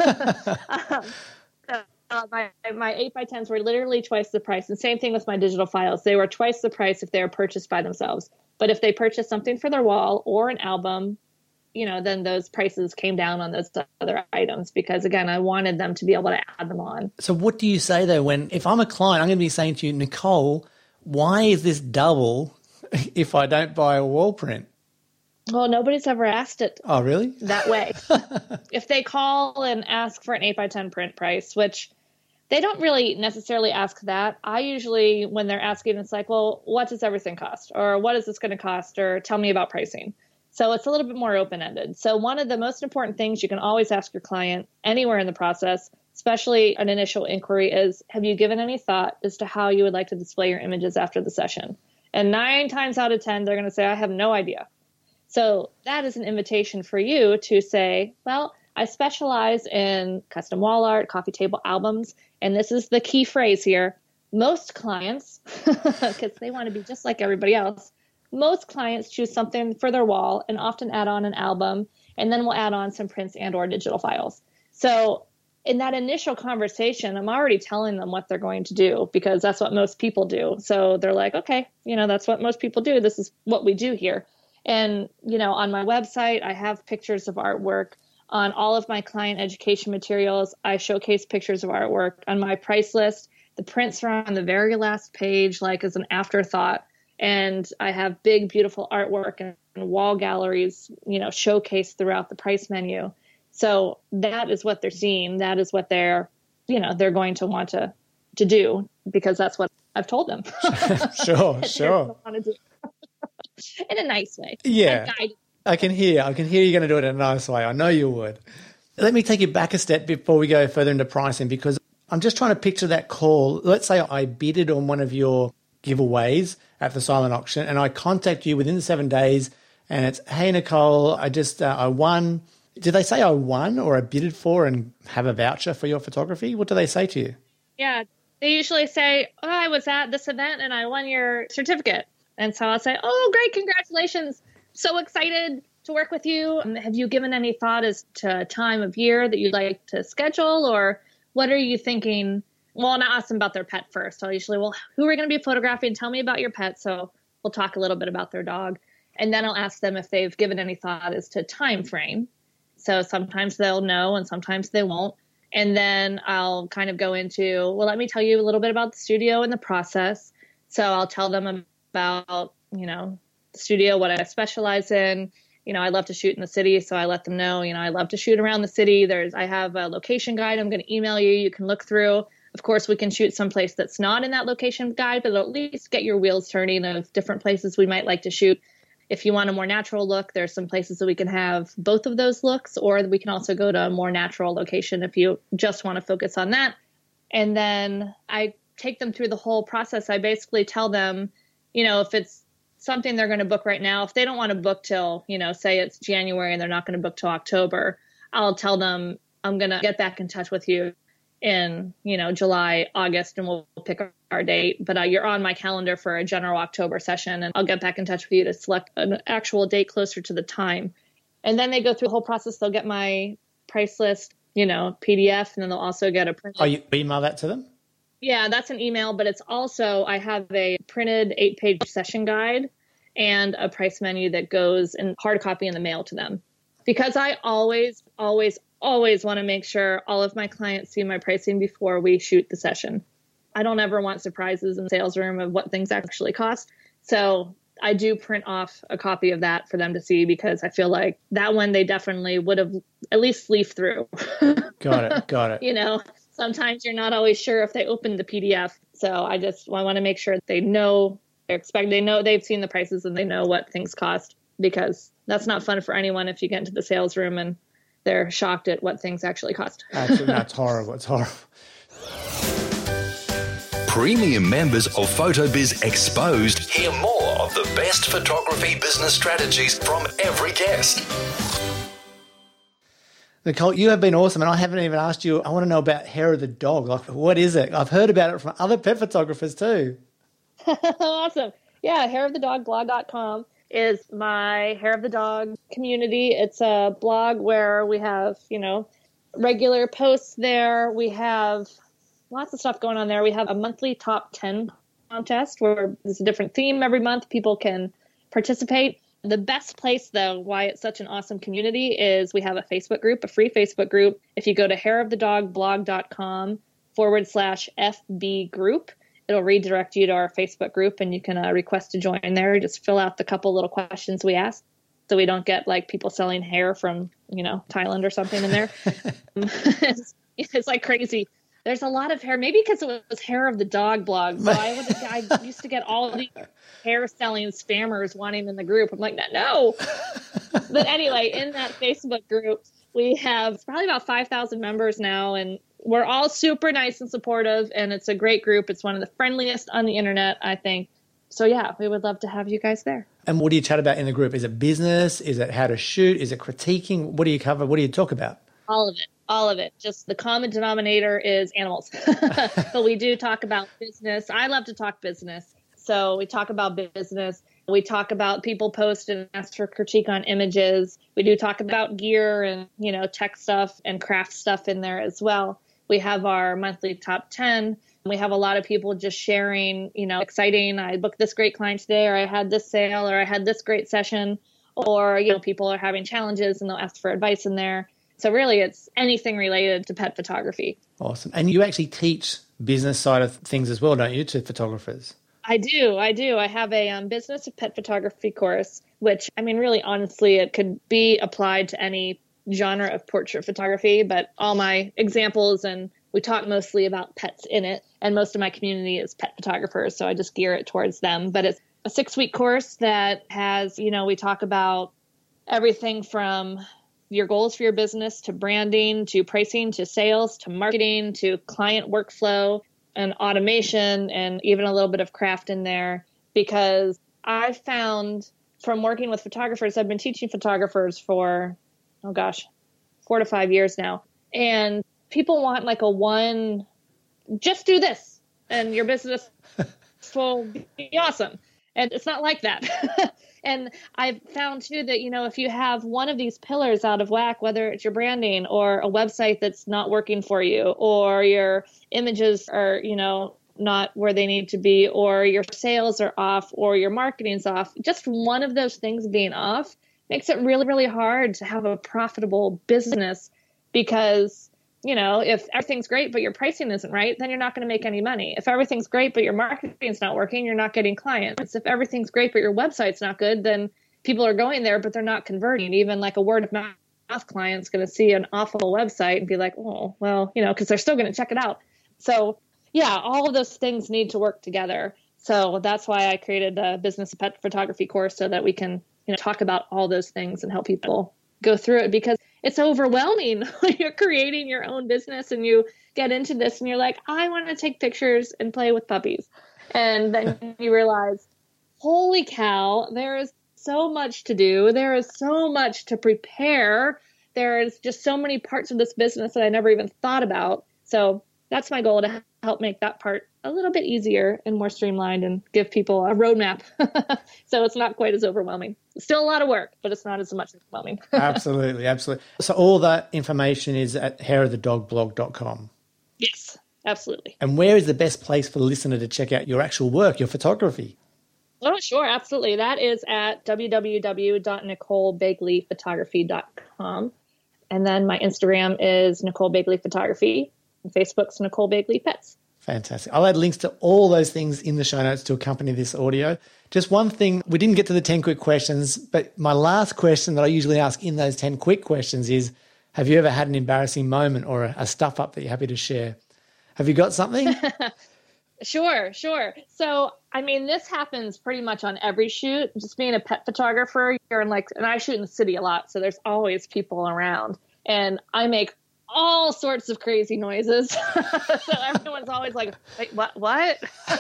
um, so, uh, my, my eight by tens were literally twice the price. And same thing with my digital files. They were twice the price if they were purchased by themselves. But if they purchased something for their wall or an album, you know, then those prices came down on those other items because, again, I wanted them to be able to add them on. So what do you say, though, when if I'm a client, I'm going to be saying to you, Nicole, why is this double if I don't buy a wall print? Well, nobody's ever asked it. Oh, really? That way. If they call and ask for an eight by ten print price, which they don't really necessarily ask that. I usually, when they're asking, it's like, well, what does everything cost? Or what is this going to cost? Or tell me about pricing. So it's a little bit more open-ended. So one of the most important things you can always ask your client anywhere in the process, especially an initial inquiry, is, have you given any thought as to how you would like to display your images after the session? And nine times out of ten, they're going to say, I have no idea. So that is an invitation for you to say, well, I specialize in custom wall art, coffee table albums, and this is the key phrase here. Most clients, because they want to be just like everybody else, most clients choose something for their wall and often add on an album, and then we'll add on some prints and or digital files. So in that initial conversation, I'm already telling them what they're going to do because that's what most people do. So they're like, okay, you know, that's what most people do. This is what we do here. And, you know, on my website, I have pictures of artwork. On all of my client education materials, I showcase pictures of artwork. On my price list, the prints are on the very last page, like as an afterthought. And I have big, beautiful artwork and wall galleries, you know, showcased throughout the price menu. So that is what they're seeing. That is what they're, you know, they're going to want to, to do because that's what I've told them. Sure, sure. Want to do. In a nice way. Yeah. I can hear, I can hear you're going to do it in a nice way. I know you would. Let me take you back a step before we go further into pricing because I'm just trying to picture that call. Let's say I bidded on one of your giveaways at the silent auction and I contact you within the seven days and it's, hey, Nicole, I just, uh, I won. Did they say I won or I bidded for and have a voucher for your photography? What do they say to you? Yeah, they usually say, oh, I was at this event and I won your certificate. And so I'll say, oh, great, congratulations. So excited to work with you. Have you given any thought as to time of year that you'd like to schedule, or what are you thinking? Well, and I ask them about their pet first. So I usually, well, who are we going to be photographing? Tell me about your pet. So we'll talk a little bit about their dog. And then I'll ask them if they've given any thought as to time frame. So sometimes they'll know and sometimes they won't. And then I'll kind of go into, well, let me tell you a little bit about the studio and the process. So I'll tell them about, you know, the studio, what I specialize in. You know, I love to shoot in the city. So I let them know, you know, I love to shoot around the city. There's, I have a location guide I'm going to email you. You can look through. Of course, we can shoot someplace that's not in that location guide, but it'll at least get your wheels turning of different places we might like to shoot. If you want a more natural look, there's some places that we can have both of those looks, or we can also go to a more natural location if you just want to focus on that. And then I take them through the whole process. I basically tell them, you know, if it's something they're going to book right now, if they don't want to book till, you know, say it's January and they're not going to book till October, I'll tell them I'm going to get back in touch with you in, you know, July, August, and we'll pick our date. But uh, you're on my calendar for a general October session, and I'll get back in touch with you to select an actual date closer to the time. And then they go through the whole process. They'll get my price list, you know, P D F, and then they'll also get a printed. Oh, you email that to them? Yeah, that's an email, but it's also, I have a printed eight-page session guide and a price menu that goes in hard copy in the mail to them. Because I always, always, always want to make sure all of my clients see my pricing before we shoot the session. I don't ever want surprises in the sales room of what things actually cost. So I do print off a copy of that for them to see, because I feel like that one they definitely would have at least leafed through. Got it. Got it. You know, sometimes you're not always sure if they opened the P D F. So I just I want to make sure they know they're expecting, they know they've seen the prices and they know what things cost, because that's not fun for anyone if you get into the sales room and they're shocked at what things actually cost. Actually, that's horrible. It's horrible. Premium members of PhotoBiz Exposed hear more of the best photography business strategies from every guest. Nicole, you have been awesome, and I haven't even asked you. I want to know about Hair of the Dog. Like, what is it? I've heard about it from other pet photographers too. Awesome. Yeah, hair of the dog blog dot com is my Hair of the Dog community. It's a blog where we have, you know, regular posts there. We have lots of stuff going on there. We have a monthly top ten contest where there's a different theme every month. People can participate. The best place, though, why it's such an awesome community is we have a Facebook group, a free Facebook group. If you go to hair of the dog blog dot com forward slash F B group, it'll redirect you to our Facebook group, and you can uh, request to join there. Just fill out the couple little questions we ask, so we don't get like people selling hair from, you know, Thailand or something in there. it's, it's like crazy. There's a lot of hair, maybe because it was Hair of the Dog blog. So I, would, I used to get all of these hair selling spammers wanting in the group. I'm like, no. But anyway, in that Facebook group, we have probably about five thousand members now, and we're all super nice and supportive, and it's a great group. It's one of the friendliest on the internet, I think. So yeah, we would love to have you guys there. And what do you chat about in the group? Is it business? Is it how to shoot? Is it critiquing? What do you cover? What do you talk about? All of it. All of it. Just the common denominator is animals. But we do talk about business. I love to talk business. So we talk about business. We talk about people post and ask for critique on images. We do talk about gear and, you know, tech stuff and craft stuff in there as well. We have our monthly top ten. We have a lot of people just sharing, you know, exciting, I booked this great client today, or I had this sale, or I had this great session, or, you know, people are having challenges and they'll ask for advice in there. So really it's anything related to pet photography. Awesome. And you actually teach business side of things as well, don't you, to photographers? I do. I do. I have a um, business of pet photography course, which, I mean, really, honestly, it could be applied to any genre of portrait photography, but all my examples, and we talk mostly about pets in it, and most of my community is pet photographers, so I just gear it towards them. But it's a six-week course that has, you know, we talk about everything from your goals for your business to branding, to pricing, to sales, to marketing, to client workflow and automation, and even a little bit of craft in there, because I've found from working with photographers, I've been teaching photographers for, oh gosh, four to five years now. And people want like a one, just do this, and your business will be awesome. And it's not like that. And I've found too that, you know, if you have one of these pillars out of whack, whether it's your branding or a website that's not working for you, or your images are, you know, not where they need to be, or your sales are off, or your marketing's off, just one of those things being off makes it really, really hard to have a profitable business. Because, you know, if everything's great, but your pricing isn't right, then you're not going to make any money. If everything's great, but your marketing's not working, you're not getting clients. If everything's great, but your website's not good, then people are going there, but they're not converting. Even like a word of mouth client's going to see an awful website and be like, oh, well, you know, because they're still going to check it out. So yeah, all of those things need to work together. So that's why I created the business pet photography course, so that we can, you know, talk about all those things and help people go through it, because it's overwhelming when you're creating your own business and you get into this and you're like, I want to take pictures and play with puppies. And then you realize, holy cow, there is so much to do. There is so much to prepare. There's just so many parts of this business that I never even thought about. So that's my goal, to help make that part a little bit easier and more streamlined and give people a roadmap. So it's not quite as overwhelming. It's still a lot of work, but it's not as much overwhelming. Absolutely, absolutely. So all that information is at hair of the dog blog dot com. Yes, absolutely. And where is the best place for the listener to check out your actual work, your photography? Oh, sure, absolutely. That is at w w w dot nicole begley photography dot com. And then my Instagram is Nicole Begley Photography. And Facebook's Nicole Begley Pets. Fantastic. I'll add links to all those things in the show notes to accompany this audio. Just one thing, we didn't get to the ten quick questions, but my last question that I usually ask in those ten quick questions is, have you ever had an embarrassing moment or a, a stuff up that you're happy to share? Have you got something? Sure, sure. So, I mean, this happens pretty much on every shoot. Just being a pet photographer, you're in like, and I shoot in the city a lot, so there's always people around. And I make all sorts of crazy noises. So everyone's always like, wait, what, what?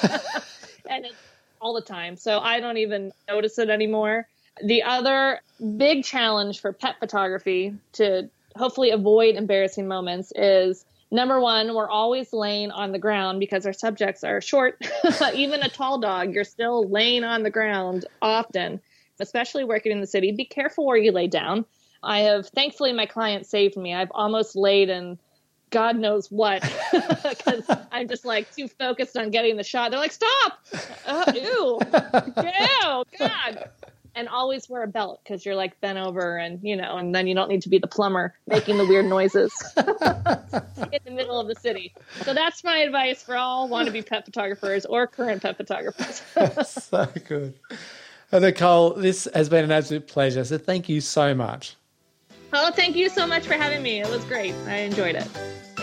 And it's all the time. So I don't even notice it anymore. The other big challenge for pet photography to hopefully avoid embarrassing moments is, number one, we're always laying on the ground because our subjects are short. Even a tall dog, you're still laying on the ground often, especially working in the city. Be careful where you lay down. I have, thankfully, my client saved me. I've almost laid in God knows what, because I'm just like too focused on getting the shot. They're like, stop! Uh, ew! Ew! God! And always wear a belt, because you're like bent over, and you know, and then you don't need to be the plumber making the weird noises in the middle of the city. So that's my advice for all wannabe pet photographers or current pet photographers. So good. And Nicole, this has been an absolute pleasure. So thank you so much. Oh, thank you so much for having me. It was great. I enjoyed it.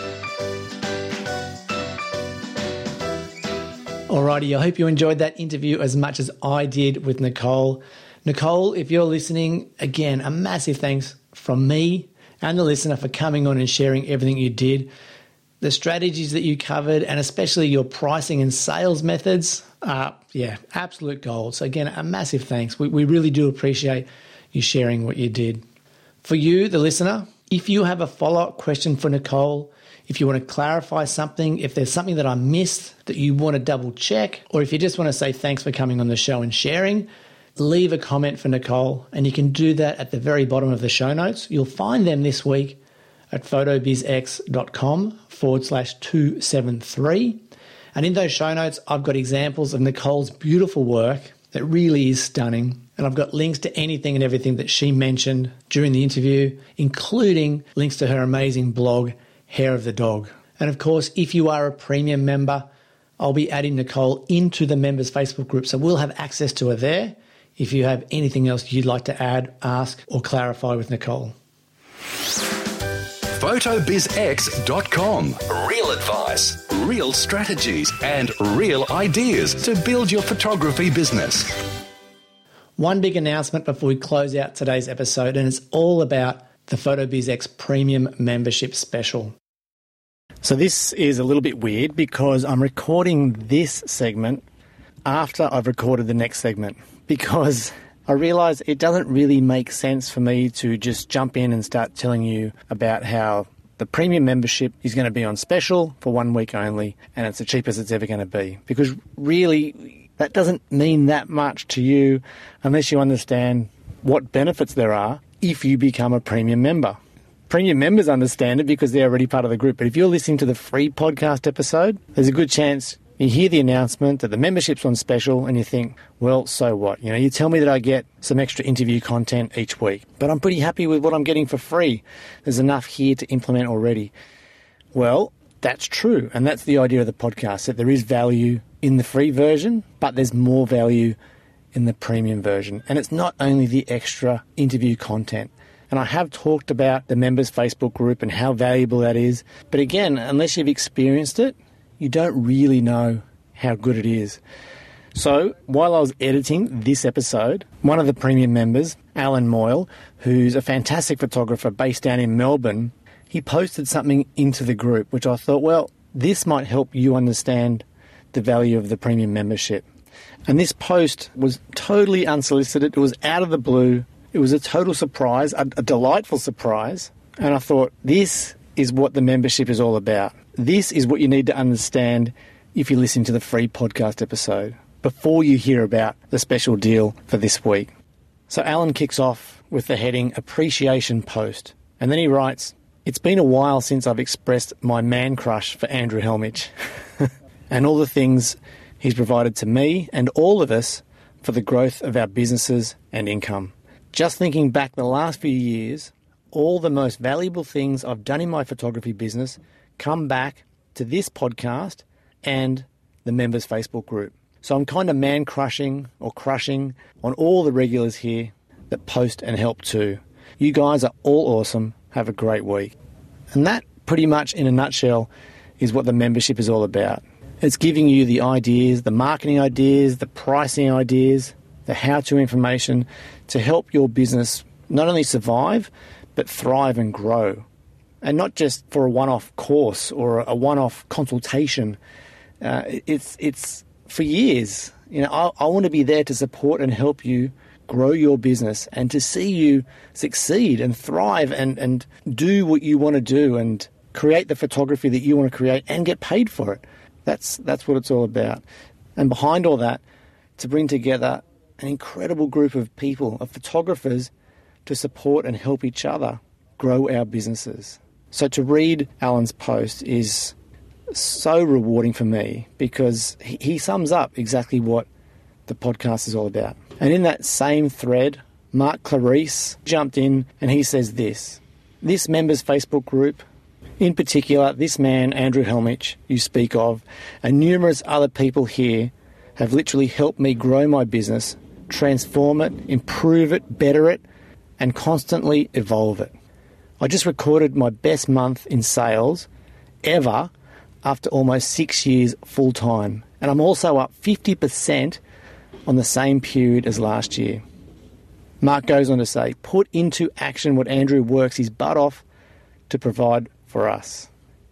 Alrighty, I hope you enjoyed that interview as much as I did with Nicole. Nicole, if you're listening, again, a massive thanks from me and the listener for coming on and sharing everything you did. The strategies that you covered, and especially your pricing and sales methods, are, yeah, absolute gold. So again, a massive thanks. We, we really do appreciate you sharing what you did. For you, the listener, if you have a follow-up question for Nicole, if you want to clarify something, if there's something that I missed that you want to double check, or if you just want to say thanks for coming on the show and sharing, leave a comment for Nicole, and you can do that at the very bottom of the show notes. You'll find them this week at photobizx.com forward slash 273. And in those show notes, I've got examples of Nicole's beautiful work that really is stunning. And I've got links to anything and everything that she mentioned during the interview, including links to her amazing blog, Hair of the Dog. And of course, if you are a premium member, I'll be adding Nicole into the members Facebook group. So we'll have access to her there if you have anything else you'd like to add, ask, or clarify with Nicole. photobiz x dot com. Real advice, real strategies, and real ideas to build your photography business. One big announcement before we close out today's episode, and it's all about the PhotoBizX Premium Membership Special. So this is a little bit weird because I'm recording this segment after I've recorded the next segment, because I realise it doesn't really make sense for me to just jump in and start telling you about how the premium membership is going to be on special for one week only, and it's the cheapest it's ever going to be. Because really, that doesn't mean that much to you unless you understand what benefits there are if you become a premium member. Premium members understand it because they're already part of the group. But if you're listening to the free podcast episode, there's a good chance you hear the announcement that the membership's on special and you think, well, so what? You know, you tell me that I get some extra interview content each week, but I'm pretty happy with what I'm getting for free. There's enough here to implement already. Well, that's true. And that's the idea of the podcast, that there is value in the free version, but there's more value in the premium version. And it's not only the extra interview content. And I have talked about the members Facebook group and how valuable that is. But again, unless you've experienced it, you don't really know how good it is. So while I was editing this episode, one of the premium members, Alan Moyle, who's a fantastic photographer based down in Melbourne, he posted something into the group, which I thought, well, this might help you understand the value of the premium membership. And this post was totally unsolicited. It was out of the blue. It was a total surprise, a, a delightful surprise. And I thought, this is what the membership is all about. This is what you need to understand if you listen to the free podcast episode before you hear about the special deal for this week. So Alan kicks off with the heading Appreciation Post. And then he writes, it's been a while since I've expressed my man crush for Andrew Hellmich and all the things he's provided to me and all of us for the growth of our businesses and income. Just thinking back the last few years, all the most valuable things I've done in my photography business come back to this podcast and the members Facebook group. So I'm kind of man crushing or crushing on all the regulars here that post and help too. You guys are all awesome. Have a great week. And that pretty much in a nutshell is what the membership is all about. It's giving you the ideas, the marketing ideas, the pricing ideas, the how-to information to help your business not only survive, but thrive and grow. And not just for a one-off course or a one-off consultation. Uh, it's it's for years. You know, I, I want to be there to support and help you grow your business and to see you succeed and thrive and, and do what you want to do and create the photography that you want to create and get paid for it. That's that's what it's all about. And behind all that, to bring together an incredible group of people, of photographers, to support and help each other grow our businesses. So to read Alan's post is so rewarding for me because he, he sums up exactly what the podcast is all about. And in that same thread, Mark Clarice jumped in and he says this, this members Facebook group, in particular, this man, Andrew Hellmich, you speak of, and numerous other people here have literally helped me grow my business, transform it, improve it, better it, and constantly evolve it. I just recorded my best month in sales ever after almost six years full-time. And I'm also up fifty percent on the same period as last year. Mark goes on to say, put into action what Andrew works his butt off to provide for us.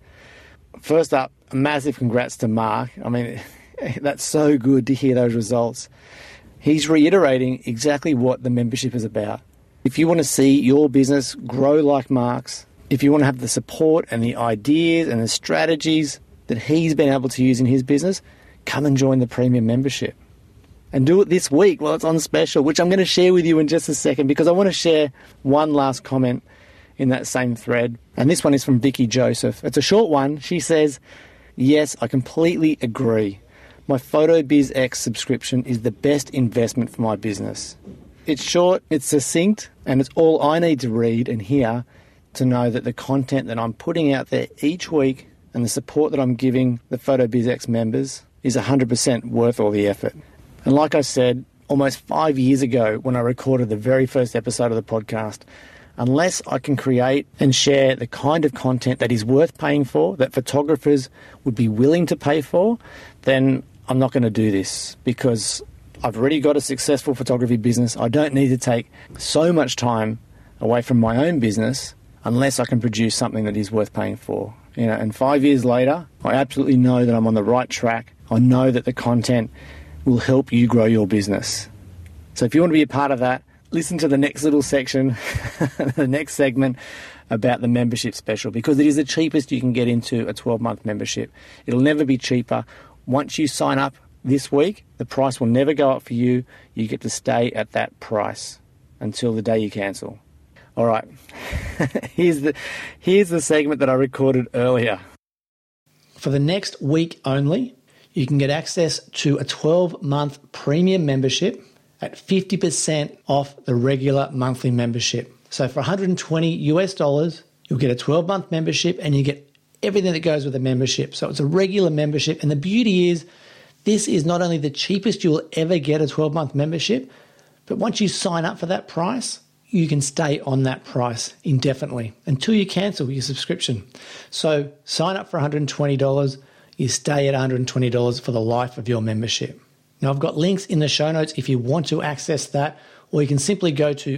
First up, a massive congrats to Mark. I mean, that's so good to hear those results. He's reiterating exactly what the membership is about. If you want to see your business grow like Mark's, if you want to have the support and the ideas and the strategies that he's been able to use in his business, come and join the premium membership. And do it this week while it's on special, which I'm going to share with you in just a second because I want to share one last comment in that same thread. And this one is from Vicky Joseph. It's a short one. She says, yes, I completely agree. My PhotoBizX subscription is the best investment for my business. It's short, it's succinct, and it's all I need to read and hear to know that the content that I'm putting out there each week and the support that I'm giving the PhotoBizX members is one hundred percent worth all the effort. And like I said, almost five years ago when I recorded the very first episode of the podcast, unless I can create and share the kind of content that is worth paying for, that photographers would be willing to pay for, then I'm not going to do this because I've already got a successful photography business. I don't need to take so much time away from my own business unless I can produce something that is worth paying for. You know, and five years later, I absolutely know that I'm on the right track. I know that the content will help you grow your business. So if you want to be a part of that, listen to the next little section, the next segment about the membership special, because it is the cheapest you can get into a twelve-month membership. It'll never be cheaper. Once you sign up this week, the price will never go up for you. You get to stay at that price until the day you cancel. All right, here's the here's the segment that I recorded earlier. For the next week only, you can get access to a twelve-month premium membership at fifty percent off the regular monthly membership. So for one hundred twenty US dollars, you'll get a twelve-month membership and you get everything that goes with the membership. So it's a regular membership. And the beauty is, this is not only the cheapest you'll ever get a twelve-month membership, but once you sign up for that price, you can stay on that price indefinitely until you cancel your subscription. So sign up for one hundred twenty dollars, you stay at one hundred twenty dollars for the life of your membership. Now, I've got links in the show notes if you want to access that, or you can simply go to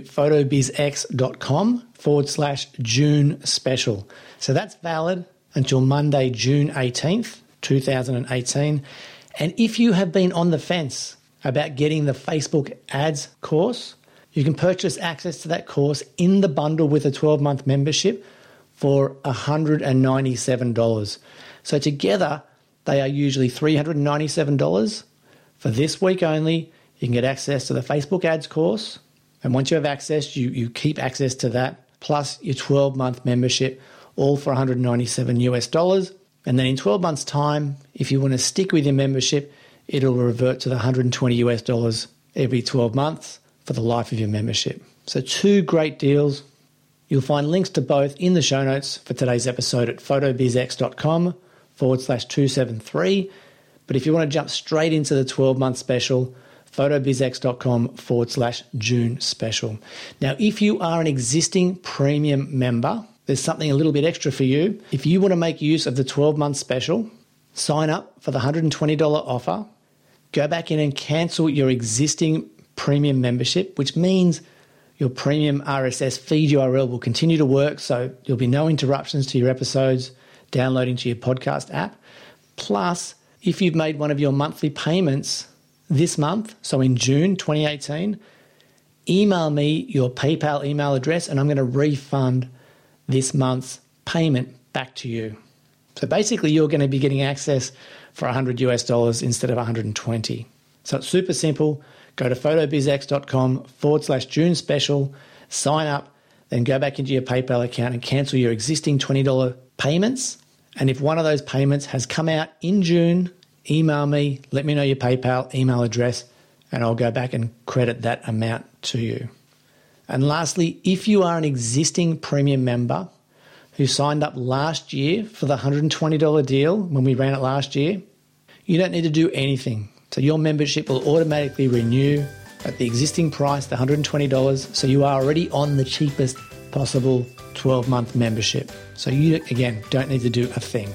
photobizx.com forward slash June special. So that's valid until Monday, June eighteenth, two thousand eighteen. And if you have been on the fence about getting the Facebook ads course, you can purchase access to that course in the bundle with a twelve-month membership for one hundred ninety-seven dollars. So together, they are usually three hundred ninety-seven dollars. For this week only, you can get access to the Facebook ads course. And once you have access, you, you keep access to that, plus your twelve-month membership, all for one hundred ninety-seven US dollars. And then in twelve months' time, if you want to stick with your membership, it'll revert to the one hundred twenty US dollars every twelve months for the life of your membership. So two great deals. You'll find links to both in the show notes for today's episode at photobizx.com forward slash 273. But if you want to jump straight into the twelve-month special, photobizx.com forward slash June special. Now, if you are an existing premium member, there's something a little bit extra for you. If you want to make use of the twelve-month special, sign up for the one hundred twenty dollars offer, go back in and cancel your existing premium membership, which means your premium R S S feed U R L will continue to work, so there'll be no interruptions to your episodes downloading to your podcast app. Plus, if you've made one of your monthly payments this month, so in June twenty eighteen, email me your PayPal email address and I'm going to refund this month's payment back to you. So basically, you're going to be getting access for one hundred US dollars instead of one hundred twenty. So it's super simple. Go to photobizx.com forward slash June special, sign up, then go back into your PayPal account and cancel your existing twenty dollars payments. And if one of those payments has come out in June, email me, let me know your PayPal email address, and I'll go back and credit that amount to you. And lastly, if you are an existing premium member who signed up last year for the one hundred twenty dollars deal when we ran it last year, you don't need to do anything. So your membership will automatically renew at the existing price, the one hundred twenty dollars. So you are already on the cheapest possible twelve-month membership. So you, again, don't need to do a thing.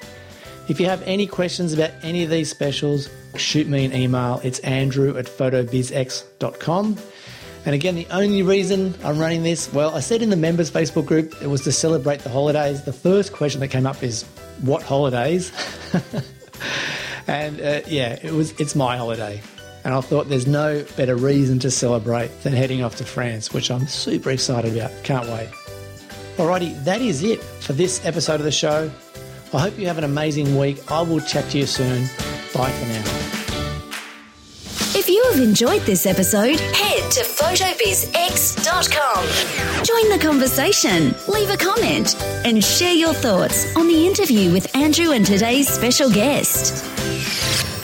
If you have any questions about any of these specials, shoot me an email. It's andrew at photobizx dot com. And again, the only reason I'm running this, well, I said in the members Facebook group, it was to celebrate the holidays. The first question that came up is, what holidays? And uh, yeah, it was. It's my holiday. And I thought there's no better reason to celebrate than heading off to France, which I'm super excited about. Can't wait. Alrighty, that is it for this episode of the show. I hope you have an amazing week. I will chat to you soon. Bye for now. If you have enjoyed this episode, head to photobizx dot com. Join the conversation, leave a comment, and share your thoughts on the interview with Andrew and today's special guest.